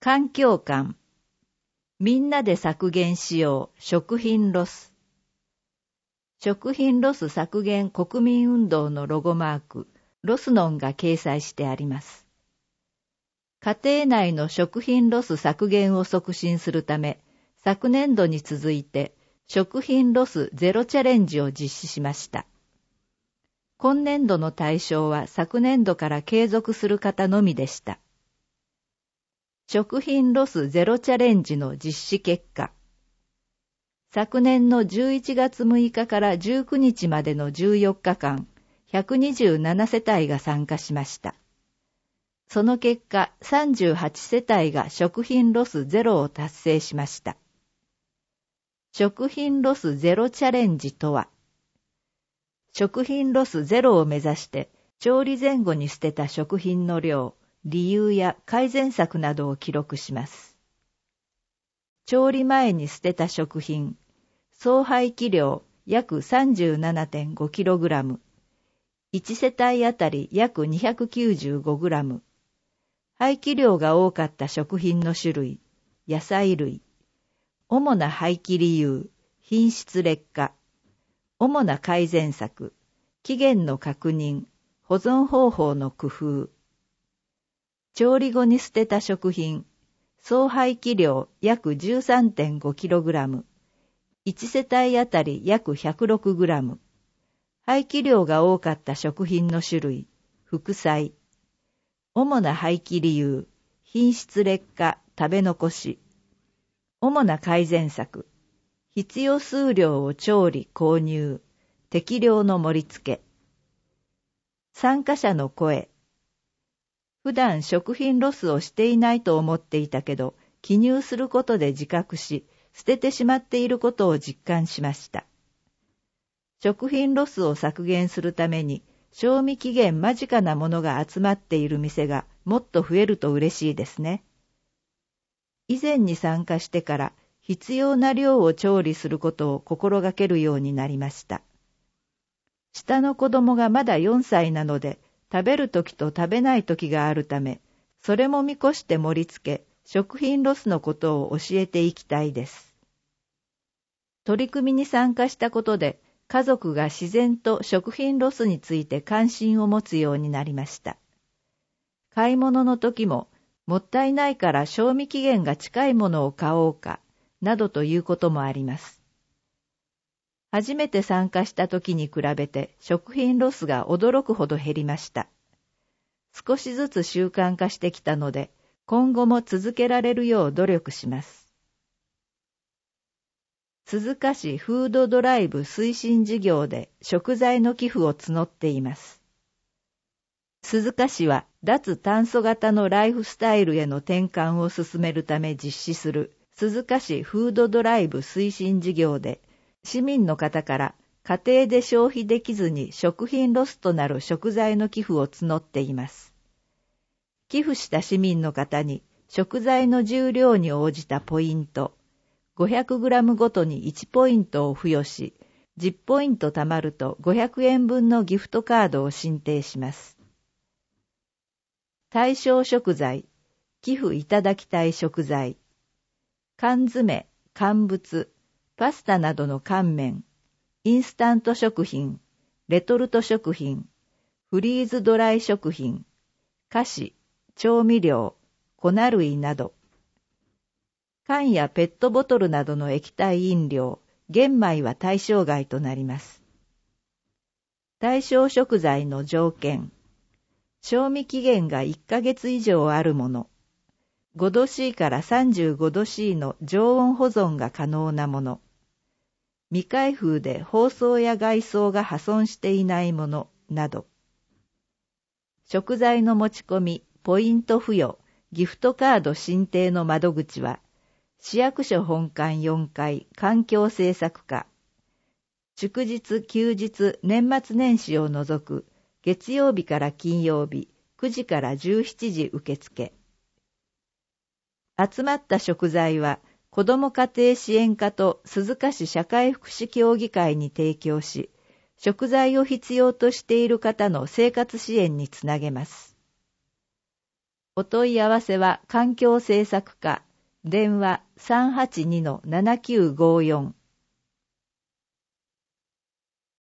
環境館。みんなで削減しよう。食品ロス。食品ロス削減国民運動のロゴマーク、ロスノンが掲載してあります。家庭内の食品ロス削減を促進するため、昨年度に続いて食品ロスゼロチャレンジを実施しました。今年度の対象は昨年度から継続する方のみでした。食品ロスゼロチャレンジの実施結果。昨年の11月6日から19日までの14日間、127世帯が参加しました。その結果、38世帯が食品ロスゼロを達成しました。食品ロスゼロチャレンジとは、食品ロスゼロを目指して、調理前後に捨てた食品の量、理由や改善策などを記録します。調理前に捨てた食品、総廃棄量約 37.5kg、1世帯あたり約 295g、廃棄量が多かった食品の種類、野菜類、主な廃棄理由、品質劣化、主な改善策、期限の確認、保存方法の工夫、調理後に捨てた食品、総廃棄量約 13.5kg、1世帯あたり約 106g、廃棄量が多かった食品の種類、副菜、主な廃棄理由、品質劣化、食べ残し、主な改善策、必要数量を調理、購入、適量の盛り付け。参加者の声。普段食品ロスをしていないと思っていたけど、記入することで自覚し、捨ててしまっていることを実感しました。食品ロスを削減するために、賞味期限間近なものが集まっている店がもっと増えると嬉しいですね。以前に参加してから必要な量を調理することを心がけるようになりました。下の子供がまだ4歳なので、食べるときと食べないときがあるため、それも見越して盛り付け、食品ロスのことを教えていきたいです。取り組みに参加したことで、家族が自然と食品ロスについて関心を持つようになりました。買い物の時も、もったいないから賞味期限が近いものを買おうか、などということもあります。初めて参加した時に比べて食品ロスが驚くほど減りました。少しずつ習慣化してきたので、今後も続けられるよう努力します。鈴鹿市フードドライブ推進事業で食材の寄付を募っています。鈴鹿市は脱炭素型のライフスタイルへの転換を進めるため実施する鈴鹿市フードドライブ推進事業で、市民の方から家庭で消費できずに食品ロスとなる食材の寄付を募っています。寄付した市民の方に食材の重量に応じたポイント、500g ごとに1ポイントを付与し、10ポイント貯まると500円分のギフトカードを進呈します。対象食材、寄付いただきたい食材、缶詰、乾物、パスタなどの乾麺、インスタント食品、レトルト食品、フリーズドライ食品、菓子、調味料、粉類など、缶やペットボトルなどの液体飲料、玄米は対象外となります。対象食材の条件、賞味期限が1ヶ月以上あるもの、5度 C から35度 C の常温保存が可能なもの、未開封で包装や外装が破損していないものなど、食材の持ち込み、ポイント付与、ギフトカード申請の窓口は、市役所本館4階環境政策課、祝日、休日、年末年始を除く月曜日から金曜日9時から17時受付。集まった食材は子ども家庭支援課と鈴鹿市社会福祉協議会に提供し、食材を必要としている方の生活支援につなげます。 お問い合わせは環境政策課、電話 382-7954